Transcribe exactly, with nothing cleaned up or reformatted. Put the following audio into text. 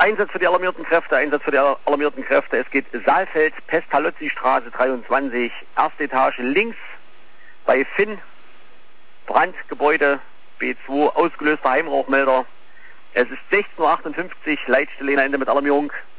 Einsatz für die alarmierten Kräfte, Einsatz für die alarmierten Kräfte. Es geht Saalfeld, Pestalozzi-Straße dreiundzwanzig, erste Etage links bei Finn, Brandgebäude B zwei, ausgelöster Heimrauchmelder. Es ist sechzehn Uhr achtundfünfzig, Leitstelle Ende mit Alarmierung.